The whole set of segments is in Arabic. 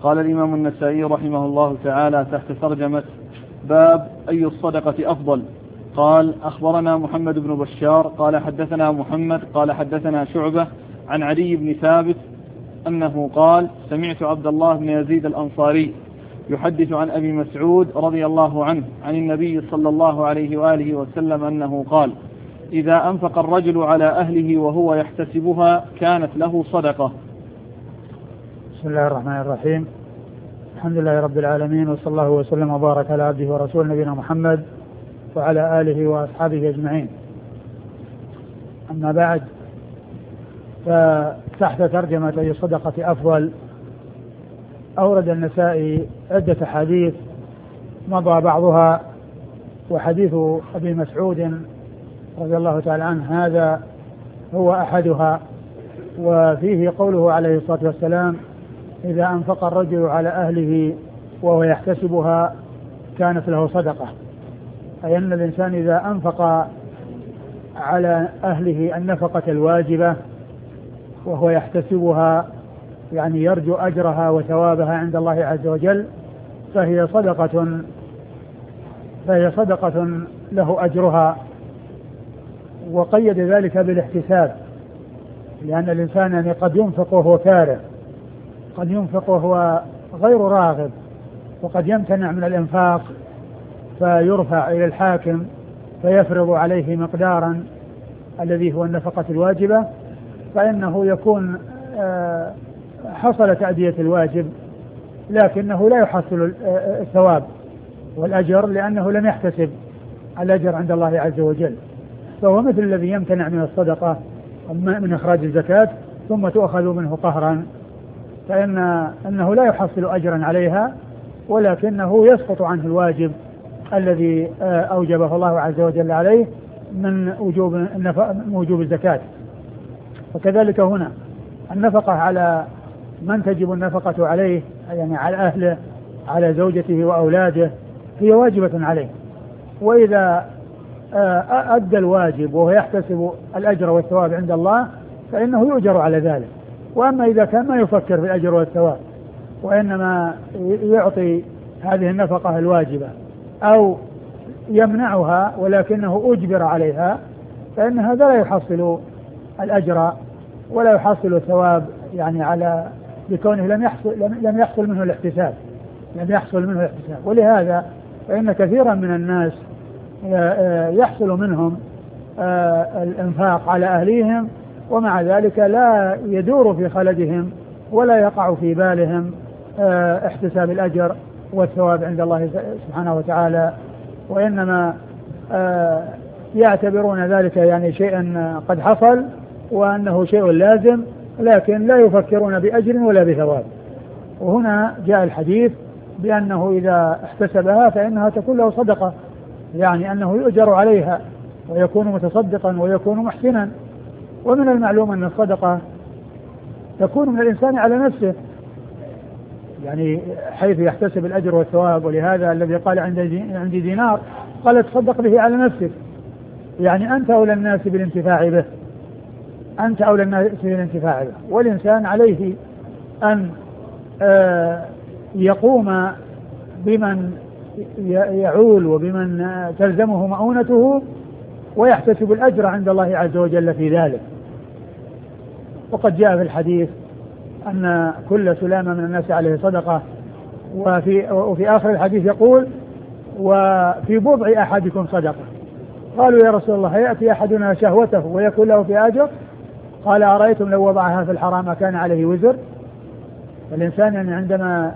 قال الإمام النسائي رحمه الله تعالى تحت ترجمة باب أي الصدقة أفضل. قال أخبرنا محمد بن بشار قال حدثنا محمد قال حدثنا شعبة عن علي بن ثابت أنه قال سمعت عبد الله بن يزيد الأنصاري يحدث عن أبي مسعود رضي الله عنه عن النبي صلى الله عليه وآله وسلم أنه قال إذا أنفق الرجل على أهله وهو يحتسبها كانت له صدقة. بسم الله الرحمن الرحيم. الحمد لله رب العالمين، وصلى الله وسلم وبارك على عبده ورسوله نبينا محمد وعلى آله وأصحابه أجمعين. أما بعد، فتحت ترجمة أي الصدقة أفضل أورد النسائي عدة حديث مضى بعضها، وحديث أبي مسعود رضي الله تعالى عنه هذا هو أحدها، وفيه قوله عليه الصلاة والسلام إذا أنفق الرجل على أهله وهو يحتسبها كانت له صدقة، أي أن الإنسان إذا أنفق على أهله النفقة الواجبة وهو يحتسبها، يعني يرجو أجرها وثوابها عند الله عز وجل، فهي صدقة له أجرها. وقيد ذلك بالاحتساب، لأن الإنسان يعني قد ينفق وهو كاره، قد ينفق وهو غير راغب، وقد يمتنع من الإنفاق فيرفع إلى الحاكم فيفرض عليه مقدارا الذي هو النفقة الواجبة، فإنه يكون حصل تأدية الواجب لكنه لا يحصل الثواب والأجر، لأنه لم يحتسب الأجر عند الله عز وجل. فهو مثل الذي يمتنع من الصدقة من إخراج الزكاة ثم تؤخذ منه قهرا، فإنه لا يحصل أجرا عليها، ولكنه يسقط عنه الواجب الذي أوجبه الله عز وجل عليه من وجوب الزكاة. وكذلك هنا النفقة على من تجب النفقة عليه، يعني على أهله، على زوجته وأولاده، هي واجبة عليه، وإذا أدى الواجب وهو يحتسب الأجر والثواب عند الله فإنه يؤجر على ذلك. وأما إذا كان ما يفكر في الأجر والثواب وإنما يعطي هذه النفقة الواجبة أو يمنعها ولكنه أجبر عليها، فإن هذا لا يحصل الأجر ولا يحصل الثواب، يعني على بكونه لم يحصل منه الاحتساب، ولهذا فإن كثيرا من الناس يحصل منهم الإنفاق على أهليهم، ومع ذلك لا يدور في خلدهم ولا يقع في بالهم احتساب الأجر والثواب عند الله سبحانه وتعالى، وإنما يعتبرون ذلك يعني شيئا قد حصل وأنه شيء لازم، لكن لا يفكرون بأجر ولا بثواب. وهنا جاء الحديث بأنه إذا احتسبها فإنها تكون له صدقة، يعني أنه يؤجر عليها ويكون متصدقا ويكون محسنا. ومن المعلوم أن الصدقة تكون من الإنسان على نفسه، يعني حيث يحتسب الأجر والثواب. ولهذا الذي قال عندي دينار قال تصدق به على نفسك، يعني أنت أولى الناس بالانتفاع به، والإنسان عليه أن يقوم بمن يعول وبمن تلزمه مؤونته ويحتسب الأجر عند الله عز وجل في ذلك. وقد جاء في الحديث أن كل سلامة من الناس عليه صدقة، وفي آخر الحديث يقول وفي بضع أحدكم صدقة. قالوا يا رسول الله يأتي أحدنا شهوته ويكون له في أجر؟ قال أرأيتم لو وضعها في الحرام كان عليه وزر. الإنسان يعني عندما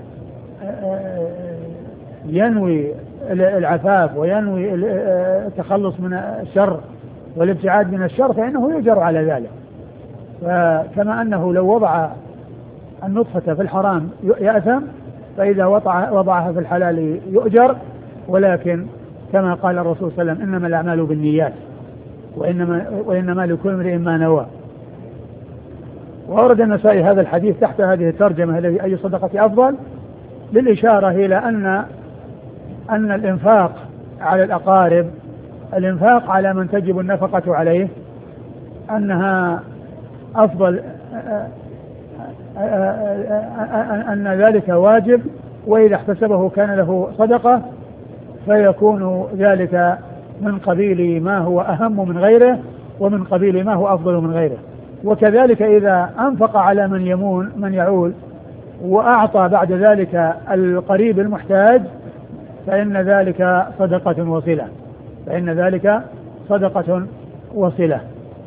ينوي العفاف وينوي التخلص من الشر والابتعاد من الشر فإنه يؤجر على ذلك. فكما أنه لو وضع النطفة في الحرام يأثم، فإذا وضعها في الحلال يؤجر. ولكن كما قال الرسول صلى الله عليه وسلم إنما الأعمال بالنيات وإنما لكل امرئ ما نوى. وأورد النسائي هذا الحديث تحت هذه الترجمة الذي أي صدقة أفضل، للإشارة إلى أن الإنفاق على الأقارب، الإنفاق على من تجب النفقة عليه، أنها أفضل أن ذلك واجب، وإذا احتسبه كان له صدقة، فيكون ذلك من قبيل ما هو أهم من غيره، ومن قبيل ما هو أفضل من غيره. وكذلك إذا أنفق على من يعول وأعطى بعد ذلك القريب المحتاج، فإن ذلك صدقة وصلة، فإن ذلك صدقة وصلة.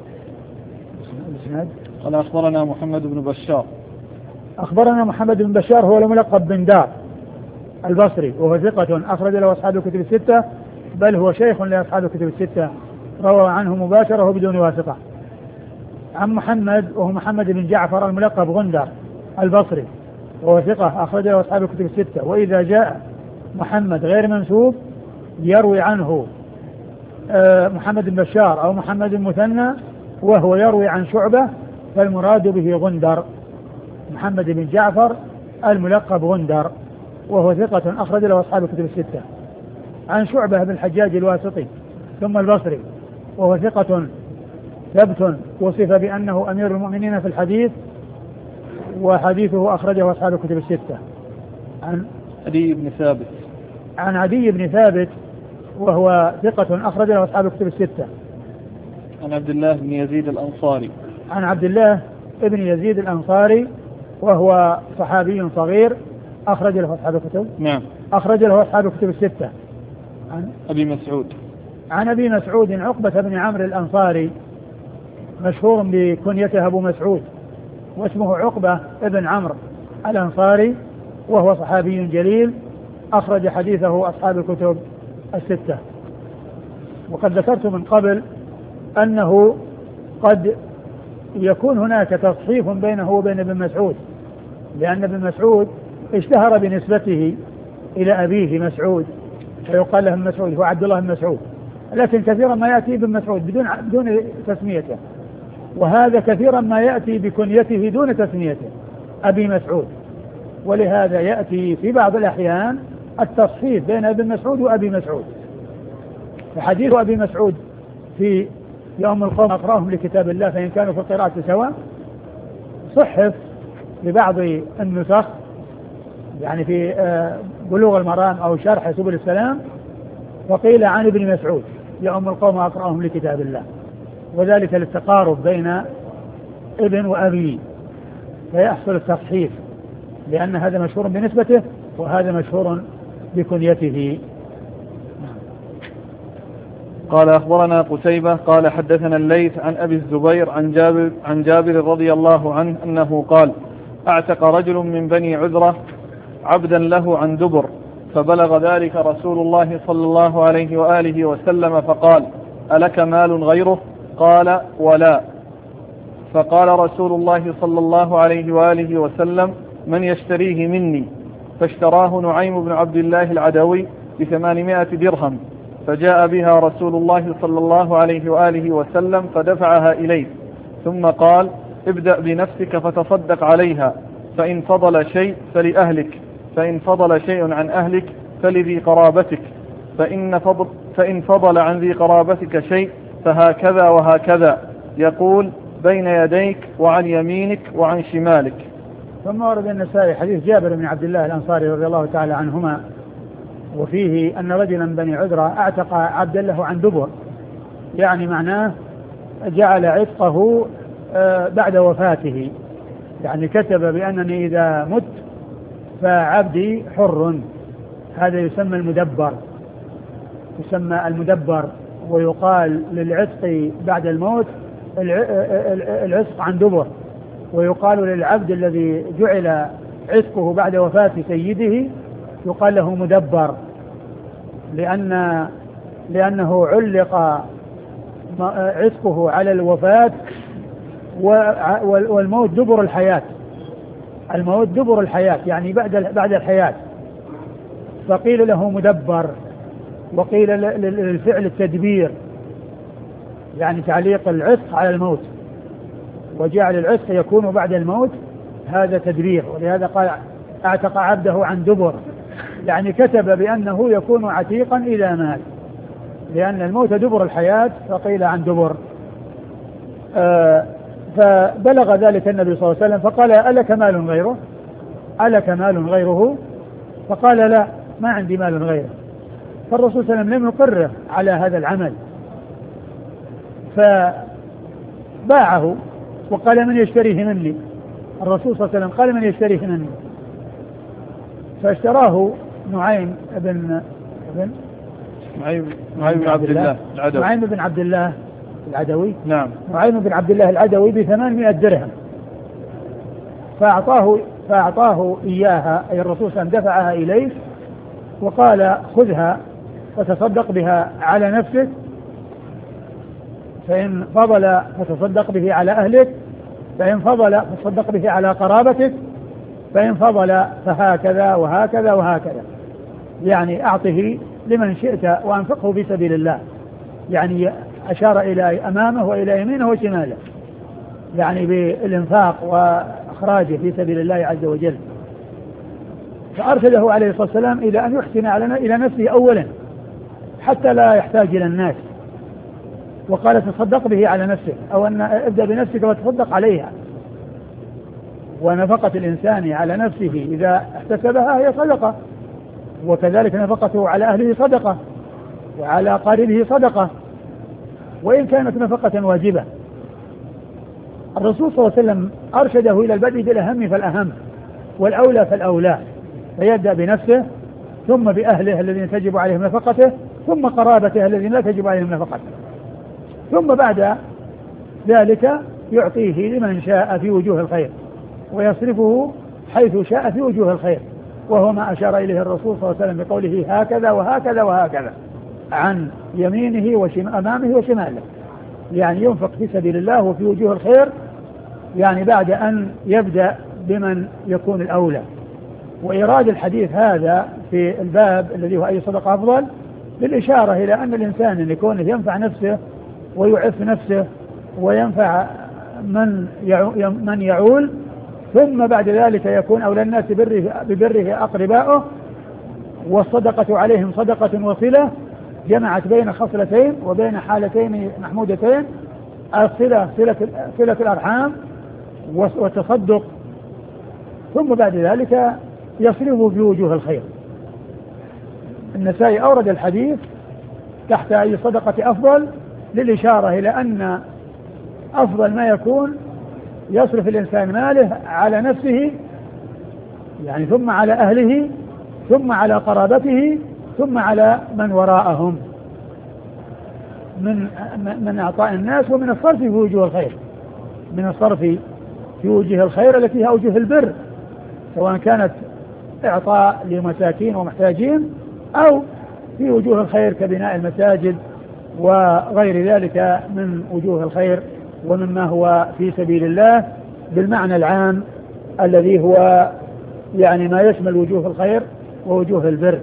قال أخبرنا محمد بن بشار. أخبرنا محمد بن بشار هو الملقب بن دار البصري، وهو ثقة أخرج له أصحاب الكتب الستة، بل هو شيخ لأصحاب الكتب الستة، روى عنه مباشرة وبدون واسطة. عن محمد وهو محمد بن جعفر الملقب غندر البصري، وهو ثقة أخرج له أصحاب الكتب الستة. وإذا جاء محمد غير منسوب يروي عنه محمد بن بشار أو محمد المثنى وهو يروي عن شعبة، فالمراد به غندر، محمد بن جعفر الملقب غندر، وهو ثقة أخرج له أصحاب الكتب الستة. عن شعبة بن الحجاج الواسطي ثم البصري، وهو ثقة ثبت وصف بأنه أمير المؤمنين في الحديث، وحديثه أخرجه أصحاب الكتب الستة. عن عدي بن ثابت. عن عدي بن ثابت وهو ثقة أخرجه أصحاب الكتب الستة. عن عبد الله بن يزيد الأنصاري. عن عبد الله بن يزيد الأنصاري وهو صحابي صغير أخرج له أصحاب الكتب. نعم. أخرج له أصحاب الكتب الستة. عن أبي مسعود. عن أبي مسعود عقبة بن عمرو الأنصاري، مشهور بكنيته أبو مسعود، واسمه عقبة بن عمرو الأنصاري، وهو صحابي جليل أخرج حديثه أصحاب الكتب الستة. وقد ذكرت من قبل أنه قد يكون هناك تصحيف بينه وبين ابن مسعود، لأن ابن مسعود اشتهر بنسبته إلى أبيه مسعود، فيقال له ابن مسعود، هو عبد الله بن مسعود، لكن كثيرا ما يأتي ابن مسعود بدون تسميته، وهذا كثيرا ما يأتي بكنيته دون تسميته أبي مسعود، ولهذا يأتي في بعض الأحيان التصحيف بين ابن مسعود وأبي مسعود. فحديث أبي مسعود في يوم القوم أقرأهم لكتاب الله فإن كانوا في القراءة سواء صحف لبعض النسخ، يعني في بلوغ المرام أو شرح سبل السلام، وقيل عن ابن مسعود يوم القوم أقرأهم لكتاب الله، وذلك للتقارب بين ابن وأبي، فيحصل التصحيف، لأن هذا مشهور بنسبته وهذا مشهور بكنيته. قال أخبرنا قتيبة قال حدثنا الليث عن أبي الزبير عن جابر رضي الله عنه أنه قال: أعتق رجل من بني عذرة عبدا له عن دبر، فبلغ ذلك رسول الله صلى الله عليه وآله وسلم فقال: ألك مال غيره؟ قال: ولا. فقال رسول الله صلى الله عليه وآله وسلم: من يشتريه مني؟ فاشتراه نعيم بن عبد الله العدوي ب800 درهم، فجاء بها رسول الله صلى الله عليه وآله وسلم فدفعها إليه، ثم قال: ابدأ بنفسك فتصدق عليها، فإن فضل شيء فلأهلك، فإن فضل شيء عن أهلك فلذي قرابتك، فإن فضل عن ذي قرابتك شيء فهكذا وهكذا، يقول: بين يديك وعن يمينك وعن شمالك. ثم ورد النسائي حديث جابر بن عبد الله الأنصاري رضي الله تعالى عنهما، وفيه أن رجلا من بني عذرة أعتق عبدا له عن دبر، يعني معناه جعل عتقه بعد وفاته، يعني كتب بأنني إذا مت فعبدي حر، هذا يسمى المدبر، يسمى المدبر، ويقال للعتق بعد الموت العتق عن دبر، ويقال للعبد الذي جعل عتقه بعد وفاة سيده يقال له مدبر، لأنه علق عتقه على الوفاة، والموت دبر الحياة، الموت دبر الحياة يعني بعد الحياة، فقيل له مدبر، وقيل للفعل التدبير، يعني تعليق العتق على الموت، وجعل العتق يكون بعد الموت، هذا تدبير، ولهذا قال: اعتق عبده عن دبر، يعني كتب بأنه يكون عتيقا إذا مات، لأن الموت دبر الحياة، فقيل عن دبر. فبلغ ذلك النبي صلى الله عليه وسلم فقال ألك مال غيره؟ ألك مال غيره؟ فقال لا، ما عندي مال غيره. فالرسول صلى الله عليه وسلم لم يقره على هذا العمل، فباعه وقال من يشتريه مني؟ الرسول صلى الله عليه وسلم قال من يشتريه مني؟ فاشتراه نعيم بن عبد الله العدوي. نعيم بن عبد الله العدوي. نعم. نعيم بن عبد الله العدوي ب800 درهم، فأعطاه إياها، أي الرسول صلى الله عليه وسلم دفعها إليه وقال خذها وتصدق بها على نفسك، فإن فضل فتصدق به على أهلك، فإن فضل فتصدق به على قرابتك، فإن فضل فهكذا وهكذا وهكذا، يعني أعطه لمن شئت وأنفقه في سبيل الله. يعني أشار إلى أمامه وإلى يمينه وشماله، يعني بالإنفاق وإخراجه في سبيل الله عز وجل. فأرشده عليه الصلاة والسلام إلى أن يحسن إلى نفسه أولا حتى لا يحتاج إلى الناس، وقال تصدق به على نفسك، أو أن ابدأ بنفسك وتصدق عليها. ونفقة الإنسان على نفسه إذا احتسبها هي صدقة، وكذلك نفقته على أهله صدقة، وعلى قاربه صدقة، وإن كانت نفقة واجبة. الرسول صلى الله عليه وسلم أرشده إلى البدء بالأهم فالأهم، والأولى فالأولى، فيبدأ بنفسه ثم بأهله الذين تجب عليهم نفقته، ثم قرابته الذين لا تجب عليهم نفقته، ثم بعد ذلك يعطيه لمن شاء في وجوه الخير، ويصرفه حيث شاء في وجوه الخير، وهو ما أشار إليه الرسول صلى الله عليه وسلم بقوله هكذا وهكذا وهكذا، عن يمينه أمامه وشماله، يعني ينفق في سبيل الله وفي وجوه الخير، يعني بعد أن يبدأ بمن يكون الأولى. وإيراد الحديث هذا في الباب الذي هو أي صدقة أفضل للإشارة إلى أن الإنسان يكون ينفع نفسه ويعف نفسه وينفع من يعول، ثم بعد ذلك يكون أولى الناس ببره أقرباؤه، والصدقة عليهم صدقة وصلة جمعت بين خصلتين وبين حالتين محمودتين: الصلة صلة الأرحام والتصدق، ثم بعد ذلك يصرفه في وجوه الخير. النسائي أورد الحديث تحت أي صدقة أفضل للإشارة إلى أن أفضل ما يكون يصرف الإنسان ماله على نفسه، يعني ثم على أهله، ثم على قرابته، ثم على من وراءهم من أعطاء الناس، ومن الصرف في وجوه الخير، من الصرف في وجوه الخير التي هي أوجه البر، سواء كانت إعطاء لمساكين ومحتاجين أو في وجوه الخير كبناء المساجد وغير ذلك من وجوه الخير ومما هو في سبيل الله بالمعنى العام الذي هو يعني ما يشمل وجوه الخير ووجوه البر.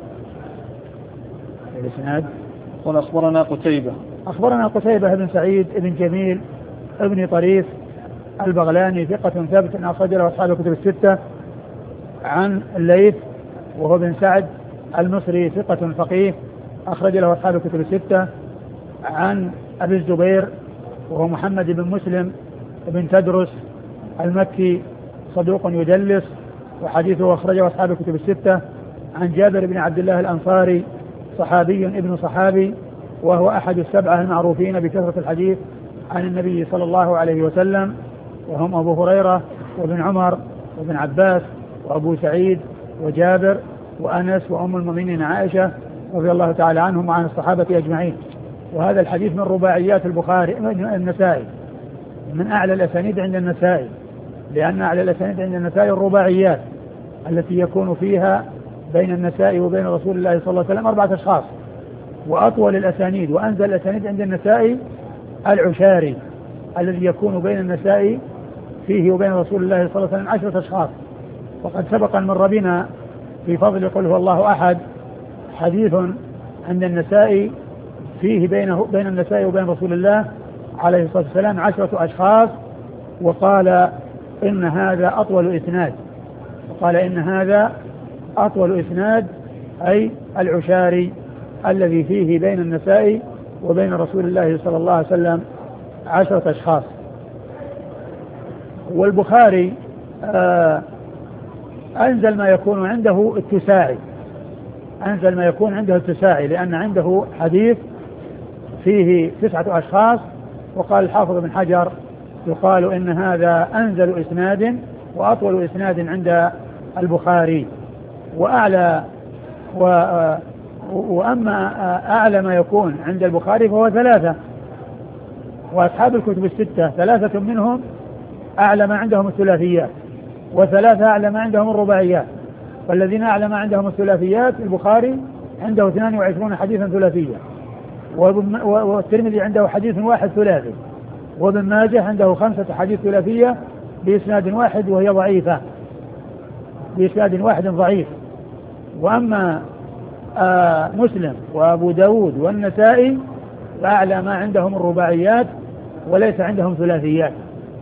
الإسناد قال أخبرنا قتيبة بن سعيد بن جميل ابن طريف البغلاني ثقة ثابت أخرج له أصحاب الكتب الستة، عن الليث وهو بن سعد المصري ثقة فقيه أخرج له أصحاب الكتب الستة، عن أبي الزبير وهو محمد بن مسلم بن تدرس المكي صدوق يدلس وحديثه أخرجه أصحاب الكتب الستة، عن جابر بن عبد الله الأنصاري صحابي ابن صحابي وهو أحد السبعة المعروفين بكثرة الحديث عن النبي صلى الله عليه وسلم، وهم أبو هريرة وابن عمر وابن عباس وأبو سعيد وجابر وأنس وأم المؤمنين عائشة رضي الله تعالى عنهم وعن الصحابة أجمعين. وهذا الحديث من رباعيات البخاري النسائي، من أعلى الأسانيد عند النسائي، لأن أعلى الأسانيد عند النسائي الرباعيات التي يكون فيها بين النسائي وبين رسول الله صلى الله عليه وسلم 4 أشخاص. وأطول الأسانيد وأنزل الأسانيد عند النسائي العشاري الذي يكون بين النسائي فيه وبين رسول الله صلى الله عليه وسلم 10 أشخاص. وقد سبق أن مر بنا في فضل قل هو الله أحد حديث عند النسائي فيه بين النسائي وبين رسول الله عليه الصلاة والسلام 10 أشخاص، وقال إن هذا أطول إسناد أي العشاري الذي فيه بين النسائي وبين رسول الله صلى الله عليه وسلم 10 أشخاص. والبخاري أنزل ما يكون عنده التساعي، أنزل ما يكون عنده التساعي، لأن عنده حديث فيه 9 أشخاص، وقال الحافظ بن حجر يقال إن هذا أنزل إسناد وأطول إسناد عند البخاري، وأما أعلى ما يكون عند البخاري فهو 3، وأصحاب الكتب الستة 3 منهم أعلى ما عندهم الثلاثيات، و3 أعلى ما عندهم الرباعيات. والذين أعلى ما عندهم الثلاثيات البخاري عنده 22 حديثا ثلاثية، والترمذي عنده حديث واحد ثلاثي، وابن ماجه عنده 5 حديث ثلاثية بإسناد واحد وهي ضعيفة، بإسناد واحد ضعيف. وأما مسلم وأبو داود والنسائي فأعلى ما عندهم الرباعيات وليس عندهم ثلاثيات.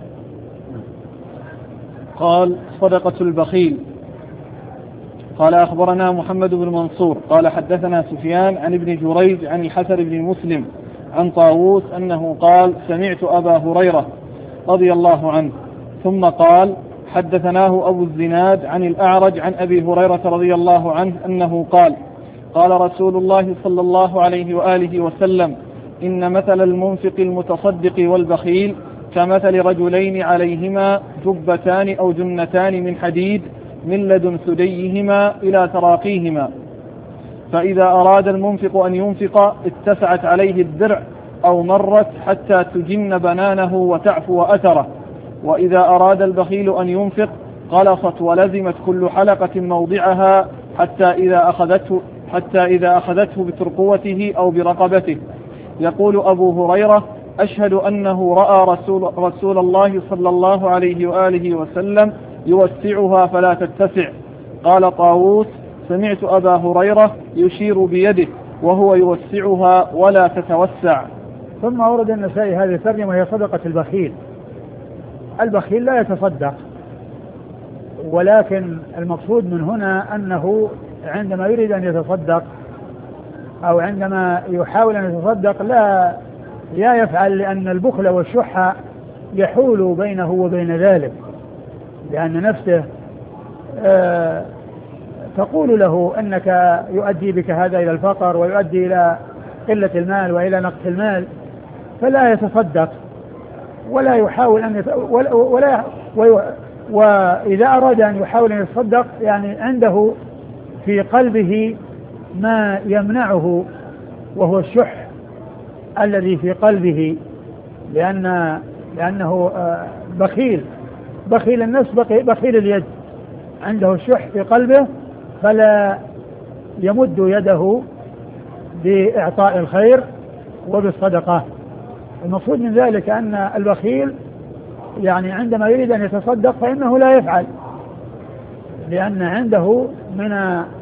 قال صدقة البخيل. قال أخبرنا محمد بن منصور قال حدثنا سفيان عن ابن جريج عن الحسن بن مسلم عن طاووس أنه قال سمعت أبا هريرة رضي الله عنه ثم قال حدثناه أبو الزناد عن الأعرج عن أبي هريرة رضي الله عنه أنه قال قال رسول الله صلى الله عليه وآله وسلم إن مثل المنفق المتصدق والبخيل كمثل رجلين عليهما جبتان أو جنتان من حديد من لدن ثديهما إلى تراقيهما، فإذا أراد المنفق أن ينفق اتسعت عليه الدرع أو مرت حتى تجن بنانه وتعفو أثره، وإذا أراد البخيل أن ينفق قلصت ولزمت كل حلقة موضعها حتى إذا أخذته بترقوته أو برقبته. يقول أبو هريرة أشهد أنه رأى رسول الله صلى الله عليه وآله وسلم يوسعها فلا تتسع. قال طاووس سمعت أبا هريرة يشير بيده وهو يوسعها ولا تتوسع. ثم ورد النسائي هذه الترجمة وهي صدقة البخيل. البخيل لا يتصدق، ولكن المقصود من هنا أنه عندما يريد أن يتصدق أو عندما يحاول أن يتصدق لا يفعل، لأن البخل والشح يحول بينه وبين ذلك، لأن نفسه تقول له أنك يؤدي بك هذا إلى الفقر ويؤدي إلى قلة المال وإلى نقص المال، فلا يتصدق ولا يحاول أن وإذا أراد أن يحاول أن يتصدق يعني عنده في قلبه ما يمنعه وهو الشح الذي في قلبه، لأنه بخيل النفس بخيل اليد، عنده الشح في قلبه فلا يمد يده بإعطاء الخير وبالصدقة. المقصود من ذلك أن البخيل يعني عندما يريد أن يتصدق فإنه لا يفعل، لأن عنده من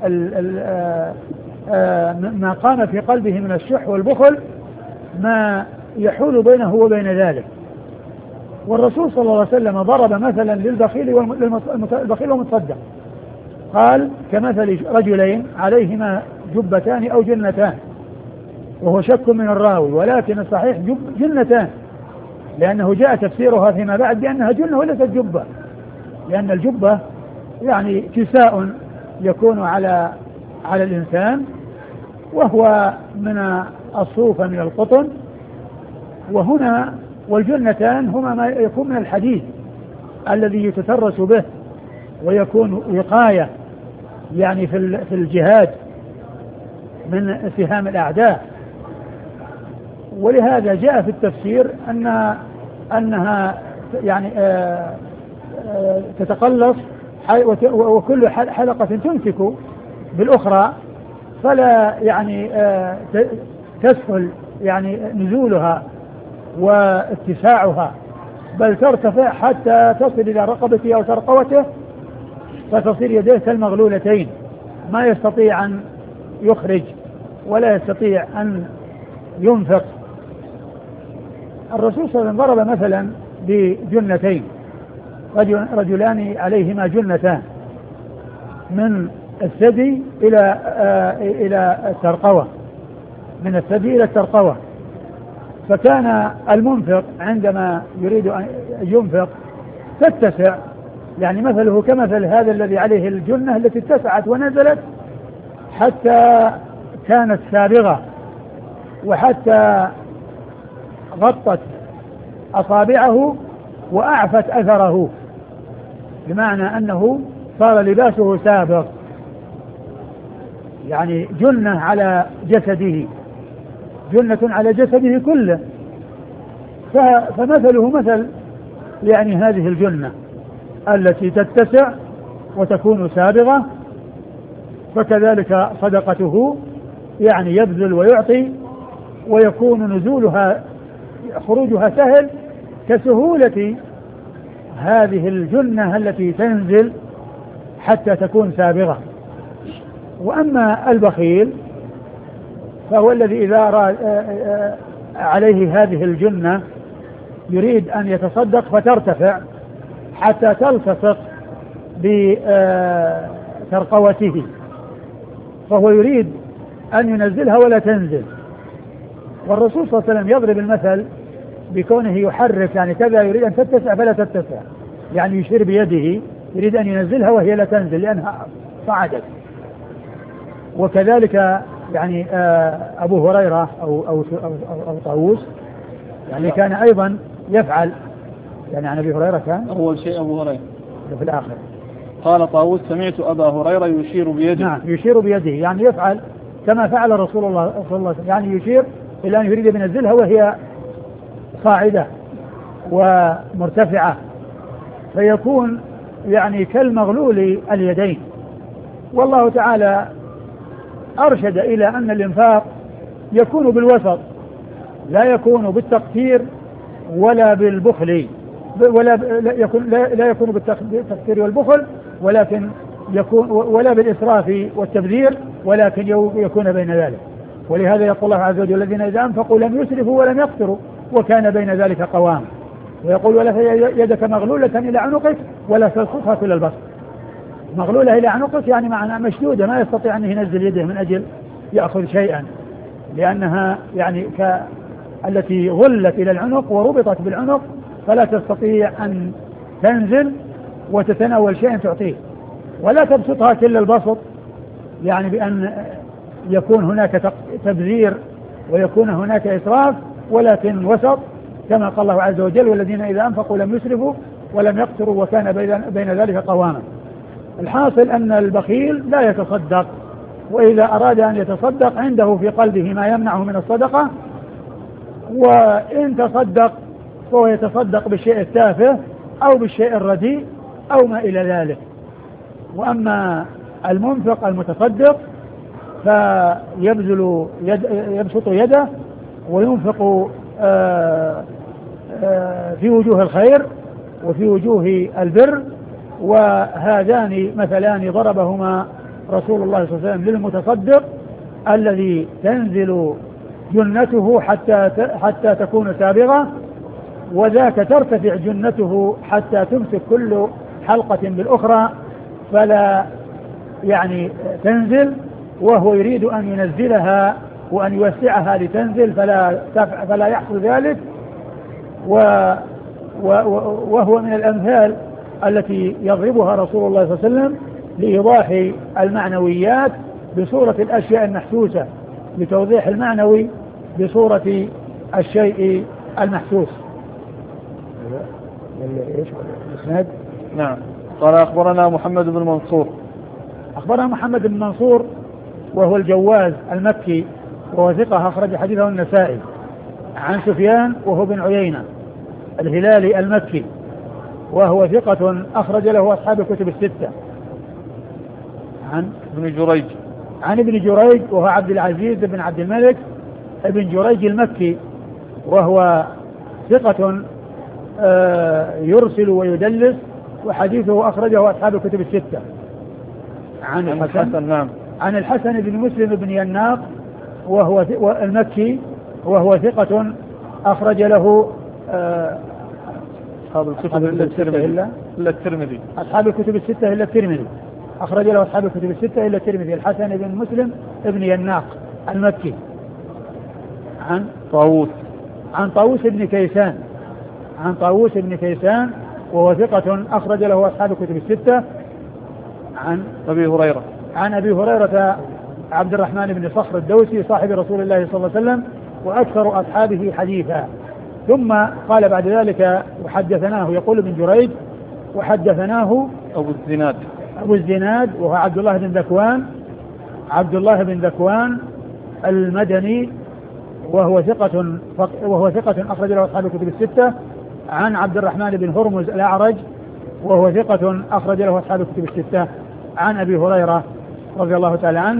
ما قام في قلبه من الشح والبخل ما يحول بينه وبين ذلك. والرسول صلى الله عليه وسلم ضرب مثلا للبخيل والمتصدق، قال كمثل رجلين عليهما جبتان أو جنتان، وهو شك من الراوي، ولكن الصحيح جنتان، لأنه جاء تفسيرها فيما بعد بأنها جنة وليست جبة، لأن الجبة يعني كساء يكون على الإنسان وهو من الصوفة من القطن، وهنا والجنتان هما ما يكون من الحديد الذي يتترس به ويكون وقاية يعني في الجهاد من سهام الأعداء. ولهذا جاء في التفسير أنها يعني تتقلص وكل حلقة تمسك بالأخرى فلا يعني تسهل يعني نزولها واتساعها، بل ترتفع حتى تصل إلى رقبته أو ترقوته، فتصير يديه كالمغلولتين، ما يستطيع أن يخرج ولا يستطيع أن ينفق. الرسول صلى الله عليه وسلم ضرب مثلا بجنتين، رجلان عليهما جنتان من الثدي إلى الترقوة، من الثدي إلى الترقوة. فكان المنفق عندما يريد أن ينفق تتسع، يعني مثله كمثل هذا الذي عليه الجنة التي اتسعت ونزلت حتى كانت سابغة، وحتى غطت أصابعه وأعفت أثره، بمعنى أنه صار لباسه سابغ، يعني جنة على جسده، جنة على جسده كله. فمثله مثل يعني هذه الجنة التي تتسع وتكون سابغة، فكذلك صدقته يعني يبذل ويعطي، ويكون نزولها خروجها سهل كسهولة هذه الجنة التي تنزل حتى تكون سابغة. وأما البخيل فهو الذي إذا عليه هذه الجنة يريد أن يتصدق فترتفع حتى تلتصق بترقوته، فهو يريد أن ينزلها ولا تنزل. والرسول صلى الله عليه وسلم يضرب المثل بكونه يحرك، يعني كذا يريد أن تتسع فلا تتسع، يعني يشير بيده يريد أن ينزلها وهي لا تنزل لأنها صعدت. وكذلك يعني أبو هريرة أو طاووس يعني كان أيضا يفعل، يعني عن أبي هريرة كان أول شيء أبو هريرة في الآخر. قال طاووس سمعت أبا هريرة يشير بيده. نعم يشير بيده، يعني يفعل كما فعل رسول الله صلى الله عليه وسلم، يعني يشير إلى أن يريد بنزلها وهي صاعدة ومرتفعة، فيكون يعني كالمغلول اليدين. والله تعالى أرشد إلى أن الإنفاق يكون بالوسط، لا يكون بالتقتير ولا بالبخل، لا يكون بالتقتير والبخل، ولكن يكون ولا بالإسراف والتبذير، ولكن يكون بين ذلك. ولهذا يقول الله عز وجل الذين إذا أنفقوا لم يسرفوا ولم يقتروا وكان بين ذلك قوام. ويقول ولا يدك مغلولة إلى عنقك ولا تبسطها كل البسط. مغلولة إلى عنقك يعني معنى مشدودة، ما يستطيع أن ينزل يده من أجل يأخذ شيئا، لأنها يعني التي غلت إلى العنق وربطت بالعنق فلا تستطيع أن تنزل وتتناول شيئا تعطيه. ولا تبسطها كل البسط، يعني بأن يكون هناك تبذير ويكون هناك إسراف، ولكن وسط كما قال الله عز وجل والذين إذا أنفقوا لم يسرفوا ولم يقتروا وكان بين ذلك قواما. الحاصل أن البخيل لا يتصدق، وإذا أراد أن يتصدق عنده في قلبه ما يمنعه من الصدقة، وإن تصدق فهو يتصدق بالشيء التافه أو بالشيء الرديء أو ما إلى ذلك. وأما المنفق المتصدق يبسط يده وينفق في وجوه الخير وفي وجوه البر. وهذان مثلان ضربهما رسول الله صلى الله عليه وسلم للمتصدق الذي تنزل جنته حتى تكون سابغة، وذاك ترتفع جنته حتى تمسك كل حلقة بالأخرى فلا يعني تنزل، وهو يريد أن ينزلها وأن يوسعها لتنزل فلا يحصل ذلك. وهو من الأمثال التي يضربها رسول الله صلى الله عليه وسلم لإيضاح المعنويات بصورة الأشياء المحسوسة، لتوضيح المعنوي بصورة الشيء المحسوس. نعم. قال أخبرنا محمد بن منصور. أخبرنا محمد بن منصور وهو الجواز المكي وهو ثقة أخرج حديثه النسائي، عن سفيان وهو بن عيينة الهلالي المكي وهو ثقة أخرج له أصحاب الكتب الستة. عن ابن جريج وهو عبد العزيز بن عبد الملك ابن جريج المكي وهو ثقة يرسل ويدلس وحديثه أخرجه أصحاب الكتب الستة. عن الحسن نعم. عن الحسن بن مسلم بن يناق وهو المكي وهو ثقة أخرج له أصحاب الكتب إلا الترمذي. أصحاب الكتب الستة إلا الترمذي، أخرج له أصحاب الكتب الستة إلا الترمذي. الحسن بن مسلم بن يناق المكي. عن طاووس بن كيسان وهو ثقة أخرج له أصحاب الكتب الستة. عن أبي هريرة عبد الرحمن بن صخر الدوسي صاحب رسول الله صلى الله عليه وسلم وأكثر أصحابه حديثا. ثم قال بعد ذلك وحدثناه، يقول ابن جريج وحدثناه أبو الزناد وهو عبد الله بن ذكوان المدني وهو ثقة أخرج له أصحاب الكتب الستة. عن عبد الرحمن بن هرمز الأعرج وهو ثقة أخرج له أصحاب الكتب الستة. عن أبي هريرة رضي الله تعالى عنه،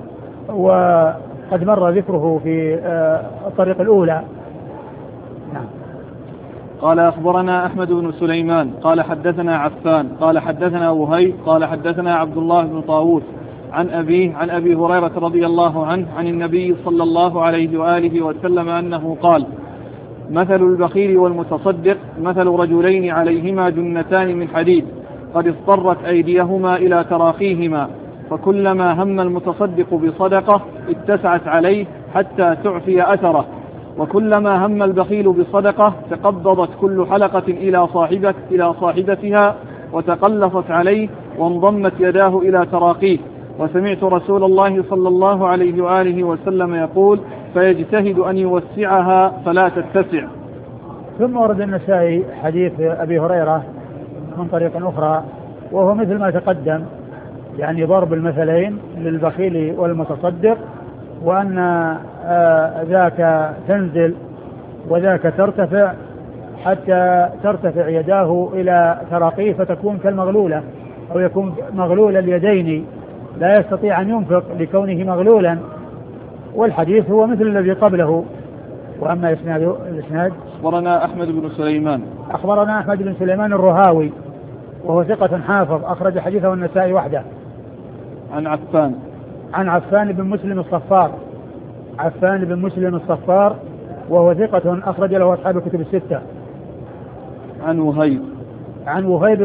وقد مر ذكره في الطريق الأولى. نعم. قال أخبرنا أحمد بن سليمان قال حدثنا عفان قال حدثنا وهيب قال حدثنا عبد الله بن طاووس عن أبيه عن أبي هريرة رضي الله عنه عن النبي صلى الله عليه وآله وسلم أنه قال: مثل البخيل والمتصدق مثل رجلين عليهما جنتان من حديد قد اصطرت أيديهما إلى تراخيهما، فكلما هم المتصدق بصدقة اتسعت عليه حتى تعفي أثره، وكلما هم البخيل بصدقة تقبضت كل حلقة إلى صاحبتها وتقلصت عليه وانضمت يداه إلى تراقيه. وسمعت رسول الله صلى الله عليه وآله وسلم يقول: فيجتهد أن يوسعها فلا تتسع. ثم ورد النسائي حديث أبي هريرة من طريق أخرى وهو مثل ما تقدم، يعني ضرب المثلين للبخيل والمتصدق، وأن ذاك تنزل وذاك ترتفع حتى ترتفع يداه إلى تراقيه فتكون كالمغلولة أو يكون مغلول اليدين لا يستطيع أن ينفق لكونه مغلولا. والحديث هو مثل الذي قبله. وأما الإسناد أخبرنا أحمد بن سليمان الرهاوي وهو ثقة حافظ أخرج حديثه النسائي وحده. عن عفان بن مسلم الصفار وهو ثقة أخرج له أصحاب الكتب الستة. عن وهيب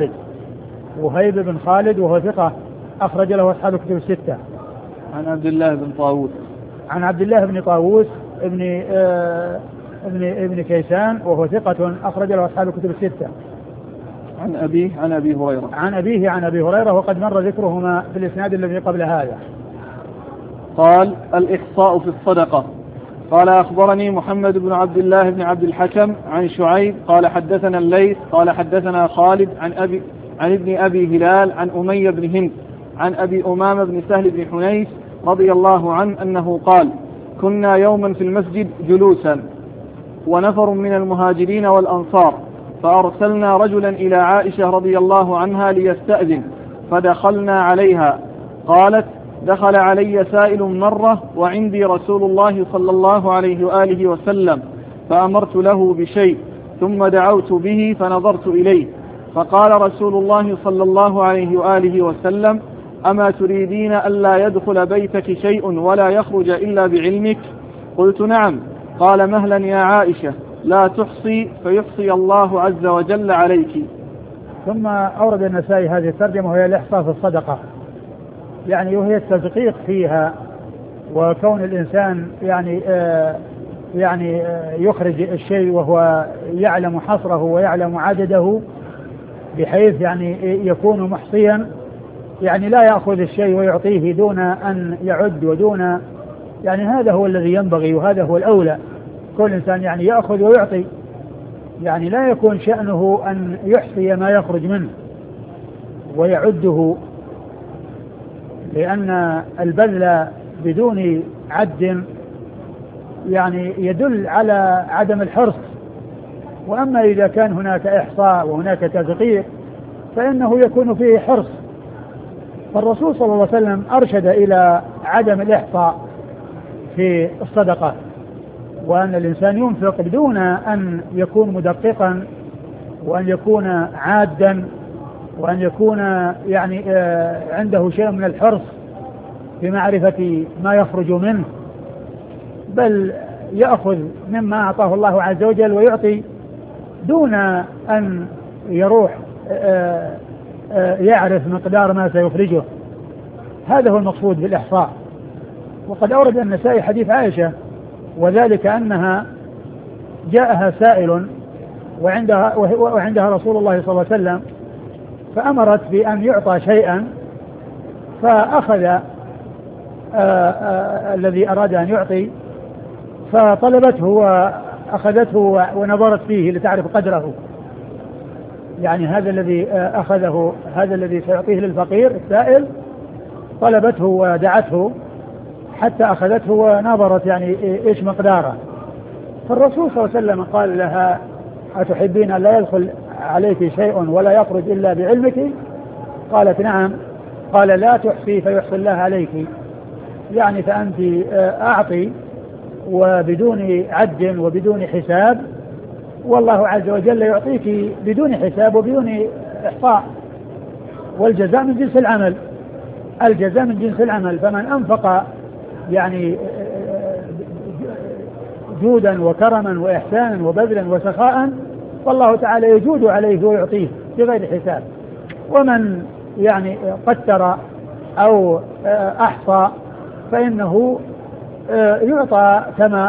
بن خالد وهو ثقة أخرج له أصحاب الكتب الستة. عن عبد الله بن طاووس ابن كيسان وهو ثقة أخرج له أصحاب الكتب الستة. عن أبيه عن أبي هريرة وقد مر ذكرهما في الإسناد الذي قبل هذا. قال: الإحصاء في الصدقة. قال: أخبرني محمد بن عبد الله بن عبد الحكم عن شعيب قال حدثنا الليث قال حدثنا خالد عن ابن أبي هلال عن أمية بن هند عن أبي أمامة بن سهل بن حنيف رضي الله عنه أنه قال: كنا يوما في المسجد جلوسا ونفر من المهاجرين والأنصار، فأرسلنا رجلا إلى عائشة رضي الله عنها ليستأذن، فدخلنا عليها. قالت: دخل علي سائل مرة وعندي رسول الله صلى الله عليه وآله وسلم، فأمرت له بشيء ثم دعوت به فنظرت إليه، فقال رسول الله صلى الله عليه وآله وسلم: أما تريدين ألا يدخل بيتك شيء ولا يخرج إلا بعلمك؟ قلت: نعم. قال: مهلا يا عائشة، لا تحصي فيحصي الله عز وجل عليك. ثم أورد النسائي هذه الترجمة وهي الإحصاء في الصدقة، يعني وهي التدقيق فيها، وكون الإنسان يعني يخرج الشيء وهو يعلم حصره ويعلم عدده، بحيث يعني يكون محصيا، يعني لا يأخذ الشيء ويعطيه دون أن يعد ودون، يعني هذا هو الذي ينبغي وهذا هو الأولى. كل إنسان يعني يأخذ ويعطي، يعني لا يكون شأنه أن يحصي ما يخرج منه ويعده، لأن البذل بدون عد يعني يدل على عدم الحرص. وأما إذا كان هناك إحصاء وهناك تدقيق فإنه يكون فيه حرص. فالرسول صلى الله عليه وسلم أرشد إلى عدم الإحصاء في الصدقة، وأن الإنسان ينفق بدون أن يكون مدققا، وأن يكون عادا، وأن يكون يعني عنده شيء من الحرص في معرفة ما يخرج منه، بل يأخذ مما أعطاه الله عز وجل ويعطي دون أن يروح يعرف مقدار ما سيخرجه. هذا هو المقصود بالإحصاء. وقد أورد النسائي حديث عائشة، وذلك أنها جاءها سائل وعندها رسول الله صلى الله عليه وسلم، فأمرت بأن يعطى شيئا، فأخذ الذي أراد أن يعطي، فطلبته وأخذته ونظرت فيه لتعرف قدره، يعني هذا الذي أخذه، هذا الذي سيعطيه للفقير السائل، طلبته ودعته حتى أخذته ونظرت يعني إيش مقداره. فالرسول صلى الله عليه وسلم قال لها: أتحبين أن لا يدخل عليك شيء ولا يخرج إلا بعلمك؟ قالت: نعم. قال: لا تحصي فيحصي الله عليك، يعني فأنت أعطي وبدون عد وبدون حساب، والله عز وجل يعطيك بدون حساب وبدون إحصاء، والجزاء من جنس العمل، الجزاء من جنس العمل. فمن أنفق يعني جودا وكرما وإحسانا وبذلا وسخاء، فالله تعالى يجود عليه ويعطيه بغير حساب. ومن يعني قتر أو أحصى فإنه يعطى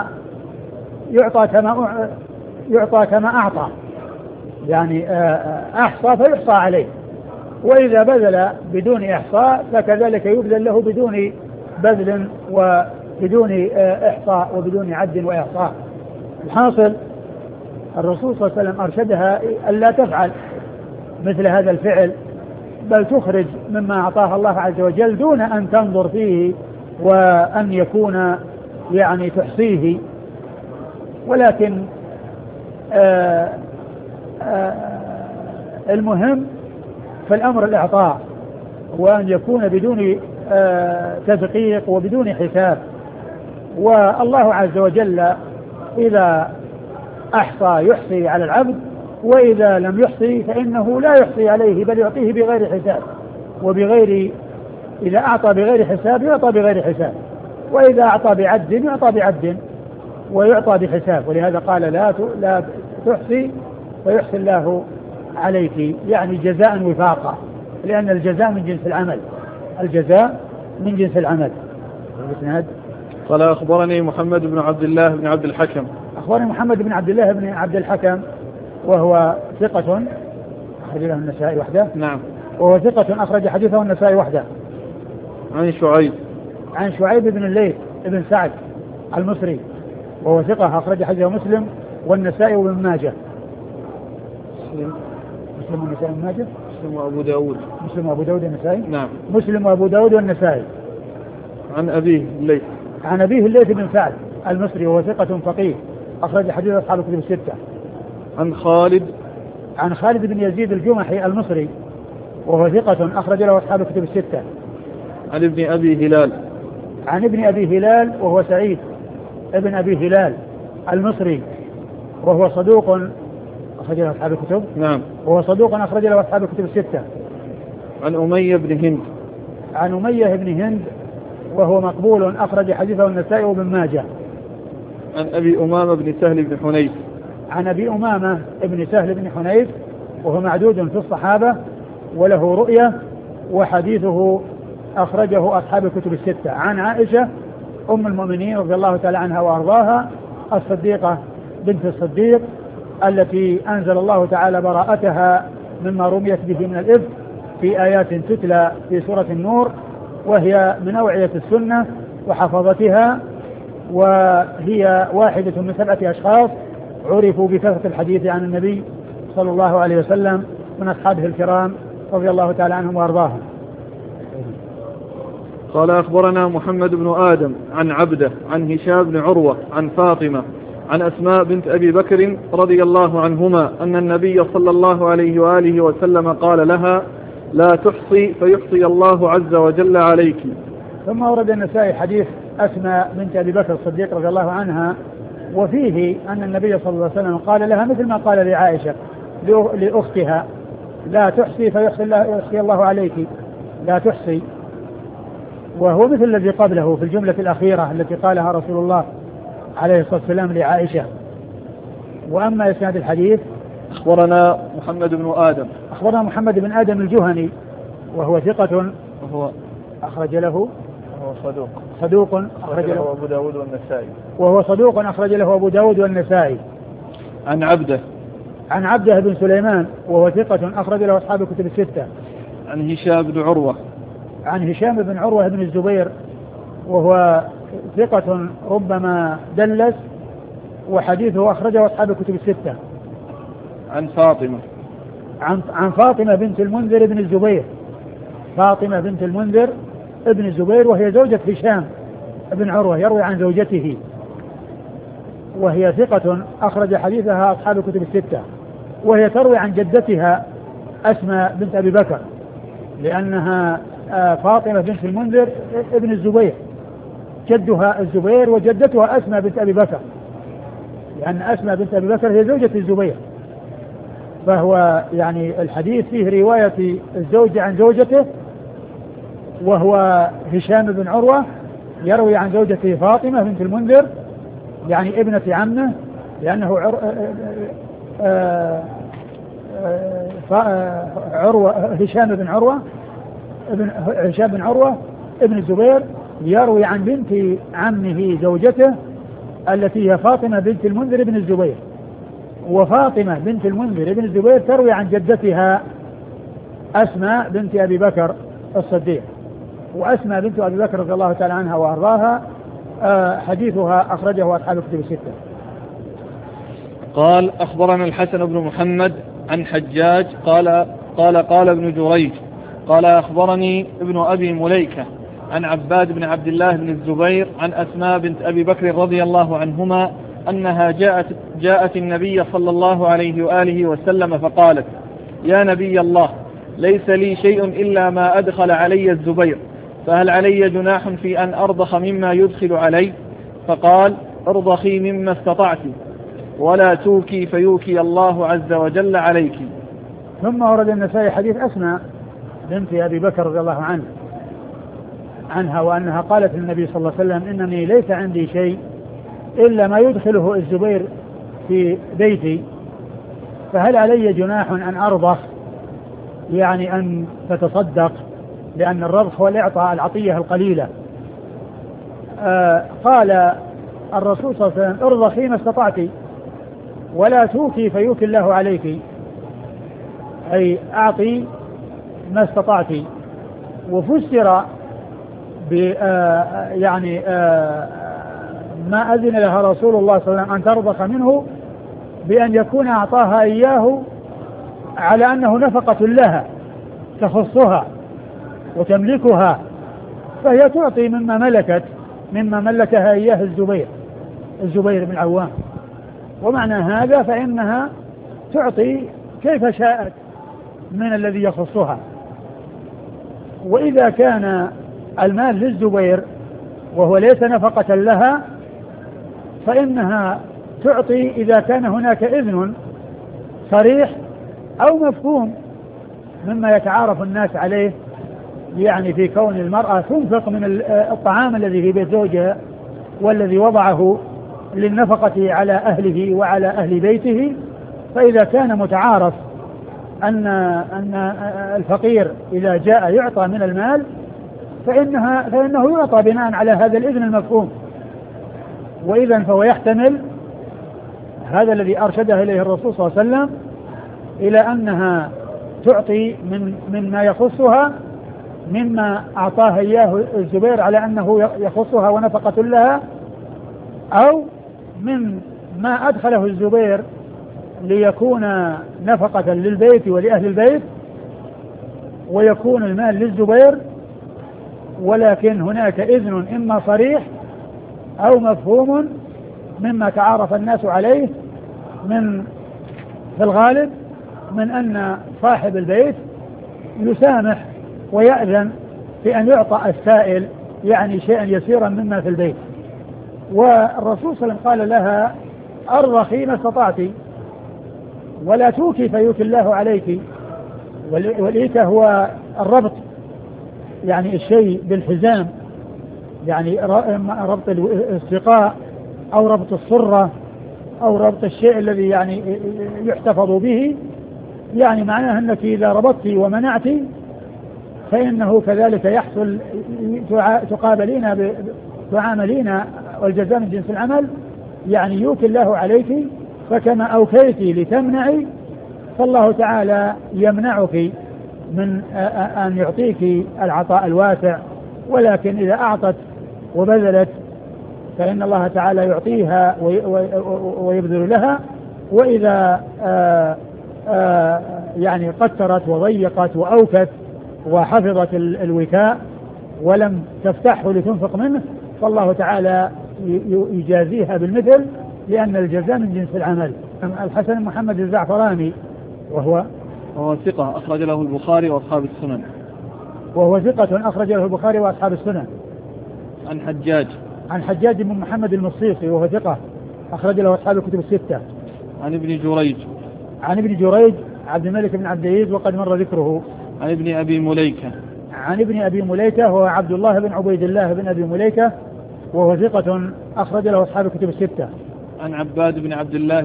كما أعطى، يعني أحصى فيحصى عليه، وإذا بذل بدون إحصاء فكذلك يبذل له بدون بذل وبدون إحصاء وبدون عد وإحصاء. الحاصل الرسول صلى الله عليه وسلم أرشدها ألا تفعل مثل هذا الفعل، بل تخرج مما أعطاها الله عز وجل دون أن تنظر فيه وأن يكون يعني تحصيه، ولكن المهم في الأمر الإعطاء، وأن يكون بدون تدقيق وبدون حساب. والله عز وجل إذا أحصى يحصي على العبد، وإذا لم يحصي فإنه لا يحصي عليه بل يعطيه بغير حساب، إذا أعطى بغير حساب يعطى بغير حساب، وإذا أعطى بعد يعطى بعد ويعطى بحساب. ولهذا قال: لا تحصي فيحصي الله عليك، يعني جزاء وفاقا، لأن الجزاء من جنس العمل، الجزاء من جنس العمل. قال: أخبرني محمد بن عبد الله بن عبد الحكم. أخبرني محمد بن عبد الله بن عبد الحكم، وهو ثقة أخرج له النسائي وحده. نعم. وهو ثقة أخرج حديثه النسائي وحده. عن شعيب بن الليث بن سعد المصري، وهو ثقة أخرج حديثه مسلم والنسائي وابن ماجه. مسلم والنسائي وابن ماجه. مسلم وأبو داود. مسلم وأبو داود والنسائي. نعم. مسلم وأبو داود والنسائي. عن أبيه الليث. عن أبيه الليث بن سعد المصري، وهو ثقة فقيه أخرج حديث أصحاب الكتب الستة. عن خالد بن يزيد الجمحي المصري، وهو ثقة أخرج له أصحاب الكتب الستة. عن ابن أبي هلال. عن ابن أبي هلال، وهو سعيد ابن أبي هلال المصري، وهو صدوق أخرج له أصحاب الكتب. نعم. وهو صدوق أخرج له أصحاب الكتب الستة. عن أمية بن هند. عن أمية بن هند، وهو مقبول أخرج حديثه النسائي وابن ماجه. عن أبي أمامة بن سهل بن حنيف. عن أبي أمامة بن سهل بن حنيف، وهو معدود في الصحابة وله رؤية، وحديثه أخرجه أصحاب الكتب الستة. عن عائشة أم المؤمنين رضي الله تعالى عنها وأرضاها، الصديقة بنت الصديق، التي أنزل الله تعالى براءتها مما رميت به من الإفك في آيات تتلى في سورة النور، وهي من أوعية السنة وحفظتها، وهي واحدة من 7 أشخاص عرفوا بكثرة الحديث عن النبي صلى الله عليه وسلم من أصحابه الكرام رضي الله تعالى عنهم وأرضاهم. قال: أخبرنا محمد بن آدم عن عبده عن هشام بن عروة عن فاطمة عن أسماء بنت أبي بكر رضي الله عنهما أن النبي صلى الله عليه وآله وسلم قال لها: لا تحصي فيحصي الله عز وجل عليك. ثم ورد النسائي حديث أسماء بنت أبي بكر الصديق رضي الله عنها، وفيه أن النبي صلى الله عليه وسلم قال لها مثل ما قال لعائشة لأختها: لا تحصي فيحصي الله عليك، لا تحصي، وهو مثل الذي قبله في الجملة الأخيرة التي قالها رسول الله عليه الصلاة والسلام لعائشة. وأما إسناد الحديث: أخبرنا محمد بن آدم. أخبرنا محمد بن آدم الجهني، وهو ثقة، وهو أخرج له، وهو صدوق أخرج له أبو داود والنسائي. وهو صدوق أخرج له أبو داود والنسائي. عن عبده. عن عبده بن سليمان وهو ثقة أخرج له أصحاب الكتب الستة. عن هشام بن عروة. عن هشام بن عروة بن الزبير وهو ثقة ربما دلس وحديثه أخرجه أصحاب الكتب الستة. عن فاطمة. عن فاطمة بنت المنذر بن الزبير. فاطمة بنت المنذر ابن الزبير وهي زوجة هشام بن عروة، يروي عن زوجته، وهي ثقة أخرج حديثها أصحاب الكتب الستة. وهي تروي عن جدتها أسماء بنت أبي بكر، لأنها فاطمة بنت المنذر ابن الزبير، جدها الزبير وجدتها أسماء بنت أبي بكر، لأن أسماء بنت أبي بكر هي زوجة الزبير. فهو يعني الحديث فيه رواية الزوج عن زوجته، وهو هشام بن عروة يروي عن زوجته فاطمة بنت المنذر يعني ابنة عمه، لأنه هشام بن عروة ابن الزبير يروي عن بنت عمه زوجته التي هي فاطمة بنت المنذر بن الزبير، وفاطمة بنت المنذر بن الزبير تروي عن جدتها أسماء بنت أبي بكر الصديق. وأسماء بنت أبي بكر رضي الله تعالى عنها وأرضاها حديثها أخرجه أصحاب الكتب الستة. قال أخبرنا الحسن بن محمد عن حجاج قال ابن جريج قال أخبرني ابن أبي مليكة عن عباد بن عبد الله بن الزبير عن أسماء بنت أبي بكر رضي الله عنهما أنها جاءت النبي صلى الله عليه وآله وسلم فقالت: يا نبي الله، ليس لي شيء إلا ما أدخل علي الزبير، فهل علي جناح في أن أرضخ مما يدخل علي؟ فقال: ارضخي مما استطعت، ولا توكي فيوكي الله عز وجل عليك. ثم ورد النسائي حديث أسماء بنت أبي بكر رضي الله عنها وأنها قالت للنبي صلى الله عليه وسلم: إنني ليس عندي شيء إلا ما يدخله الزبير في بيتي، فهل علي جناح أن أرضخ، يعني أن تتصدق، لأن الرضخ هو الإعطاء العطية القليلة. قال الرسول صلى الله عليه وسلم: ارضخي ما استطعت، ولا توكي فيوكي الله عليك، أي أعطي ما استطعت. وفسر يعني ما أذن لها رسول الله صلى الله عليه وسلم أن ترضخ منه بأن يكون أعطاها إياه على أنه نفقة لها تخصها وتملكها، فهي تعطي مما ملكها إياه الزبير بن العوام. ومعنى هذا فإنها تعطي كيف شاءت من الذي يخصها. وإذا كان المال للزبير وهو ليس نفقة لها فإنها تعطي إذا كان هناك إذن صريح أو مفهوم مما يتعارف الناس عليه، يعني في كون المرأة تنفق من الطعام الذي في بيت زوجها والذي وضعه للنفقة على أهله وعلى أهل بيته. فإذا كان متعارف أن الفقير إذا جاء يعطى من المال فإنه يعطى بناء على هذا الإذن المفهوم. وإذا فهو يحتمل هذا الذي أرشدها إليه الرسول صلى الله عليه وسلم إلى أنها تعطي مما يخصها مما أعطاها إياه الزبير على أنه يخصها ونفقة لها، أو من ما أدخله الزبير ليكون نفقة للبيت ولأهل البيت ويكون المال للزبير، ولكن هناك إذن إما صريح أو مفهوم مما تعارف الناس عليه في الغالب من أن صاحب البيت يسامح ويأذن في أن يعطى السائل يعني شيئا يسيرا مما في البيت. والرسول صلى الله عليه وسلم قال لها: أرضخي ما استطعت، ولا توكي فيوكي الله عليك. والإيكة هو الربط، يعني الشيء بالحزام، يعني ربط السقاء أو ربط الصرة أو ربط الشيء الذي يعني يحتفظ به، يعني معناه أنك إذا ربطت ومنعت فإنه كذلك يحصل تعاملين والجزاء من جنس العمل، يعني يوكي الله عليك، فكما أوكيت لتمنعي فالله تعالى يمنعك من أن يعطيك العطاء الواسع، ولكن إذا أعطت وبذلت فإن الله تعالى يعطيها ويبذل لها. وإذا يعني قترت وضيقت وأوكت وحفظت الوكاء ولم تفتحه لتنفق منه فالله تعالى يجازيها بالمثل، لأن الجزاء من جنس العمل. الحسن بن محمد الزعفراني وهو ثقة أخرج له البخاري وأصحاب السنن. وهو ثقة أخرج له البخاري وأصحاب السنن. عن حجاج بن محمد المصيصي وهو ثقة أخرج له أصحاب الكتب الستة. عن ابن جريج عبد الملك بن عبد العزيز وقد مر ذكره. عن ابن أبي مليكة هو عبد الله بن عبيد الله بن أبي مليكة وهو ثقة أخرج له أصحاب الكتب الستة. عن عباد بن عبد الله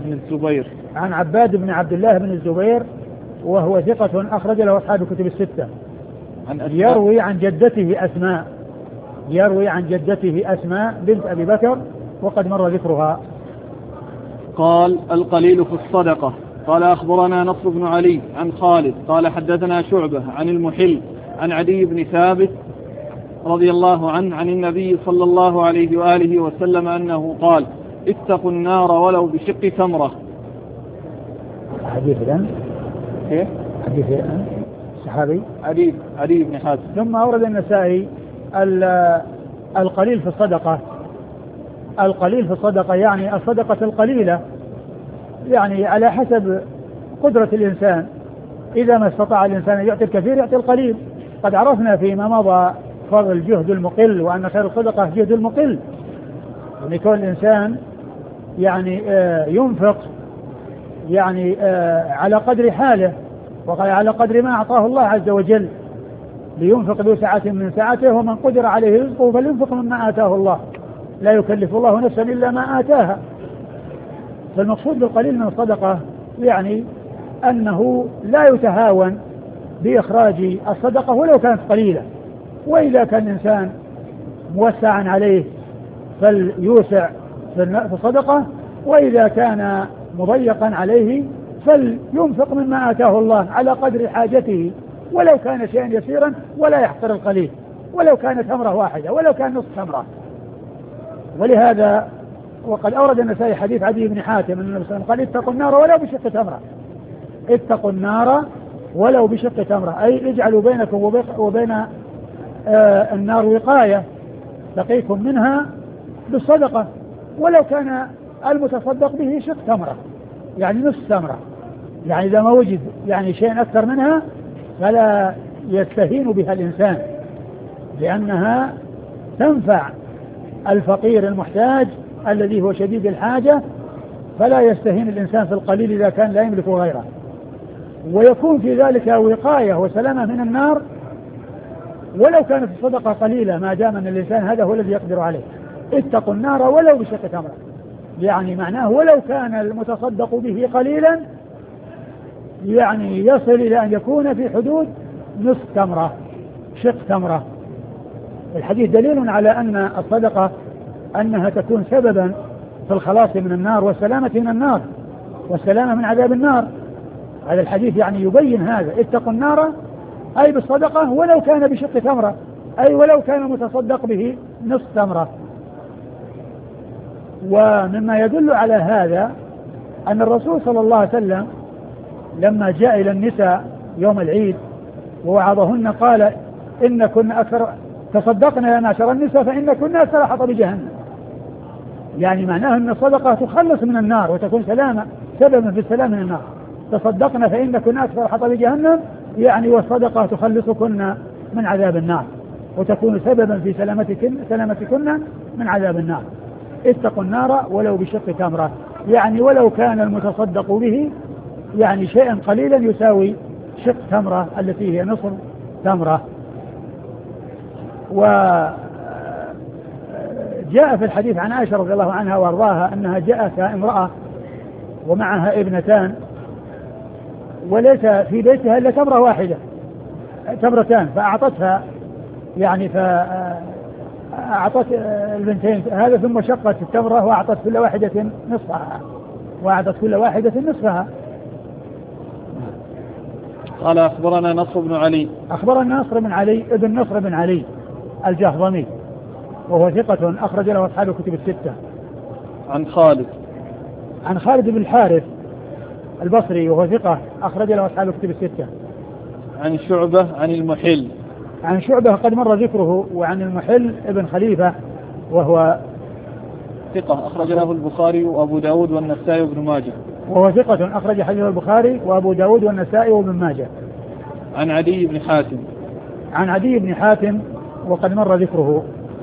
بن الزبير وهو ثقة أخرج له أصحاب الكتب الستة. يروي عن جدته أسماء بنت أبي بكر وقد مر ذكرها. قال القليل في الصدقة. قال أخبرنا نصر بن علي عن خالد قال حدثنا شعبة عن المحل عن عدي بن ثابت رضي الله عنه عن النبي صلى الله عليه وآله وسلم أنه قال اتقوا النار ولو بشق تمرة. حديث الصحابي عدي بن حاتم. ثم أورد النسائي القليل في الصدقة يعني الصدقة القليلة، يعني على حسب قدرة الإنسان. إذا ما استطاع الإنسان أن يعطي الكثير يعطي القليل. قد عرفنا فيما مضى فضل الجهد المقل، وأن خير الصدقة جهد المقل، أن يكون الإنسان يعني ينفق يعني على قدر حاله وعلى قدر ما أعطاه الله عز وجل، لينفق ذو سعة من سعته ومن قدر عليه رزقه فلينفق مما آتاه الله، لا يكلف الله نفسا إلا ما آتاها. فالمقصود بالقليل من الصدقة يعني أنه لا يتهاون بإخراج الصدقة ولو كانت قليلة، وإذا كان الإنسان موسعا عليه فليوسع في الصدقة، وإذا كان مضيقا عليه فلينفق مما آتاه الله على قدر حاجته، ولو كان شيئا يسيرا ولا يحقر القليل، ولو كانت تمرة واحدة ولو كان نصف تمرة. ولهذا وقد أورد النسائي حديث عدي بن حاتم أن النبي صلى الله عليه وسلم قال اتقوا النار ولو بشق تمرة. اتقوا النار ولو بشق تمرة، أي اجعلوا بينكم وبين النار وقاية تقيكم منها بالصدقة، ولو كان المتصدق به شق تمرة يعني نصف تمرة، يعني إذا ما وجد يعني شيء أكثر منها فلا يستهين بها الإنسان، لأنها تنفع الفقير المحتاج الذي هو شديد الحاجة، فلا يستهين الإنسان في القليل إذا كان لا يملك غيره، ويكون في ذلك وقاية وسلامة من النار ولو كانت الصدقة قليلة، ما دام أن الإنسان هذا هو الذي يقدر عليه. اتقوا النار ولو بشق تمرة، يعني معناه ولو كان المتصدق به قليلا يعني يصل إلى أن يكون في حدود نصف تمرة شق تمرة. الحديث دليل على أن الصدقة أنها تكون سببا في الخلاص من النار والسلامة من النار والسلامة من عذاب النار. هذا الحديث يعني يبين هذا، اتقوا النار أي بالصدقة ولو كان بشق تمرة، أي ولو كان متصدق به نصف تمرة. ومما يدل على هذا أن الرسول صلى الله عليه وسلم لما جاء إلى النساء يوم العيد ووعظهن قال إن كنا أكثر تصدقنا يا معشر النساء فإن كنا أكثر حطب جهنم، يعني معناه أن الصدقة تخلص من النار وتكون سببا في السلام من النار. تصدقنا فإن كنا أكثر حطب جهنم، يعني والصدقة تخلصكن من عذاب النار وتكون سببا في سلامتكن من عذاب النار. اتقوا النار ولو بشق تمرة، يعني ولو كان المتصدق به يعني شيئا قليلا يساوي شق تمرة التي هي نصف تمرة. وجاء في الحديث عن عائشة رضي الله عنها وارضاها أنها جاءت امرأة ومعها ابنتان وليس في بيتها إلا تمرة واحدة تمرتان، فأعطتها يعني فأعطت البنتين هذا ثم شقت التمرة وأعطت كل واحدة نصفها قال أخبرنا نصر بن علي. أخبرنا نصر بن علي ابن نصر بن علي الجهضمي وهو ثقة أخرج له أصحاب الكتب الستة. عن خالد. عن خالد بن الحارث البصري وهو ثقة أخرج له أصحاب الكتب الستة. عن شعبة عن المحل. عن شعبة قد مر ذكره. وعن المحل ابن خليفة وهو ثقة أخرج له البخاري وأبو داود والنسائي وابن ماجه. وهو ثقة أخرج حديثه البخاري وأبو داود والنسائي وابن ماجه. عن عدي بن حاتم. عن عدي بن حاتم وقد مر ذكره.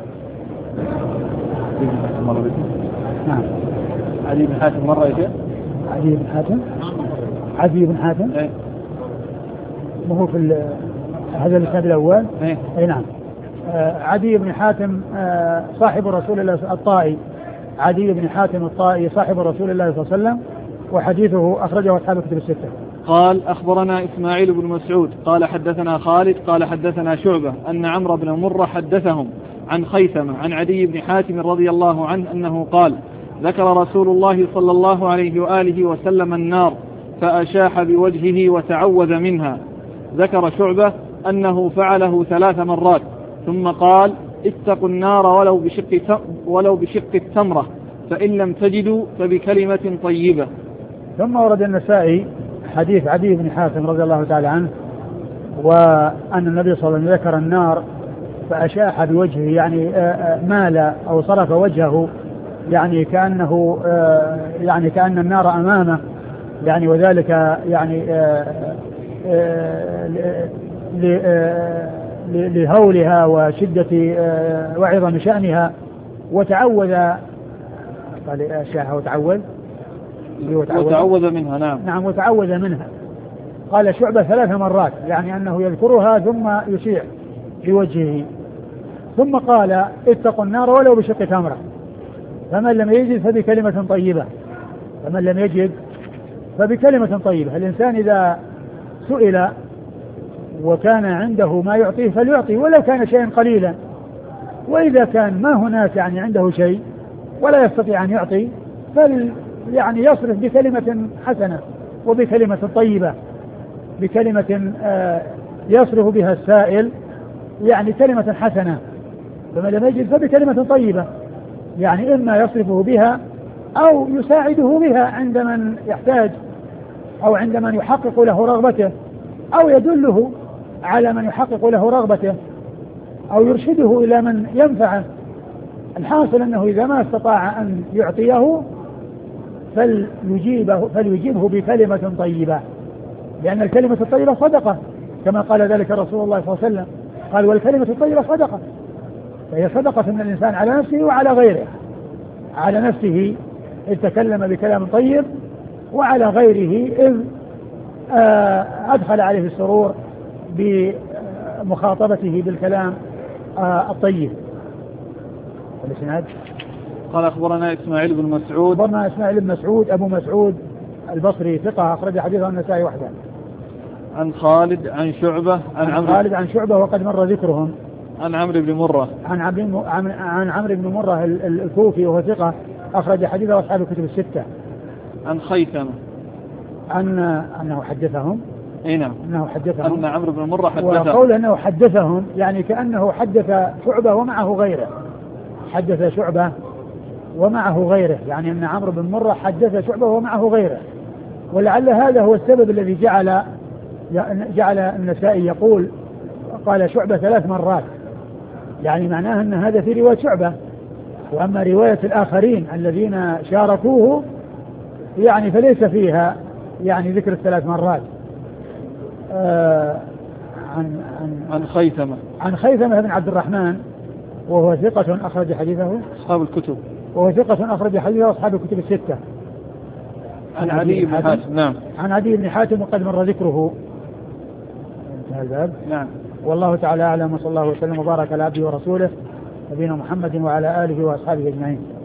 نعم. عدي بن حاتم مرة إيش؟ عدي بن حاتم. عدي بن حاتم. إيه. وهو في هذا الإسناد الأول. إيه. أي نعم. عدي بن حاتم صاحب رسول الله الطائي. عدي بن حاتم الطائي صاحب رسول الله صلى الله عليه وسلم وحديثه أخرجه أصحاب الكتب الستة. قال أخبرنا إسماعيل بن مسعود قال حدثنا خالد قال حدثنا شعبة أن عمرو بن مرة حدثهم عن خيثمة عن عدي بن حاتم رضي الله عنه أنه قال ذكر رسول الله صلى الله عليه وآله وسلم النار فأشاح بوجهه وتعوذ منها. ذكر شعبة أنه فعله 3 مرات ثم قال اتقوا النار ولو بشق التمرة فإن لم تجدوا فبكلمة طيبة. ثم ورد النسائي حديث عدي بن حاتم رضي الله تعالى عنه وأن النبي صلى الله عليه وسلم ذكر النار فأشاح بوجهه يعني مال أو صرف وجهه يعني كأنه يعني كأن النار أمامه يعني وذلك يعني لهولها وشدة وعظم شأنها وتعوذ قال أشاح وتعوذ منها. نعم وتعوذ منها. قال شعبة 3 مرات يعني أنه يذكرها ثم يشيع بوجهه ثم قال اتقوا النار ولو بشق تمرة فمن لم يجد فبكلمة طيبة. فمن لم يجد فبكلمة طيبة. الإنسان إذا سئل وكان عنده ما يعطيه فليعطي ولو كان شيئا قليلا وإذا كان ما هناك يعني عنده شيء ولا يستطيع أن يعطي يعني يصرف بكلمة حسنة وبكلمة طيبة بكلمة يصرف بها السائل يعني كلمة حسنة. فمن لم يجد فبكلمة طيبة يعني إما يصرفه بها أو يساعده بها عند من يحتاج أو عند من يحقق له رغبته أو يدله على من يحقق له رغبته أو يرشده إلى من ينفعه. الحاصل أنه إذا ما استطاع أن يعطيه فليجيبه بكلمة طيبة لأن الكلمة الطيبة صدقة كما قال ذلك رسول الله صلى الله عليه وسلم قال والكلمة الطيبة صدقة. فهي صدقة من الإنسان على نفسه وعلى غيره. على نفسه إذ تكلم بكلام طيب وعلى غيره إذ أدخل عليه السرور بمخاطبته بالكلام الطيب. الإسناد قال أخبرنا إسماعيل بن مسعود. أخبرنا إسماعيل بن مسعود أبو مسعود البصري ثقة أخرج حديثه النسائي وحده. عن خالد عن شعبة عن خالد عن شعبة وقد مر ذكرهم. عن عمرو بن مرة. عن عمرو بن مرة الكوفي وهو ثقة أخرج حديثه أصحاب الكتب الستة. عن خيثمة أنه حدثهم. اي نعم. أنه حدثهم. أن عمرو بن مرة حدثهم. وقول أنه حدثهم يعني كأنه حدث شعبة ومعه غيره. حدث شعبة ومعه غيره يعني أن عمرو بن مرة حدث شعبة ومعه غيره. ولعل هذا هو السبب الذي جعل النسائي يقول قال شعبة 3 مرات يعني معناه أن هذا في رواية شعبة. وأما رواية الآخرين الذين شاركوه يعني فليس فيها يعني ذكر 3 مرات. عن خيثمة. عن خيثمة بن عبد الرحمن وهو ثقة أخرج حديثه أصحاب الكتب. وهو ثقة أخرج حديثه أصحاب الكتب الستة. عن عدي بن حاتم. نعم. عن عدي بن حاتم وقد مر ذكره. انتهى الباب. نعم. والله تعالى أعلم وصلى الله وسلم وبارك على عبده ورسوله نبينا محمد وعلى آله وأصحابه أجمعين.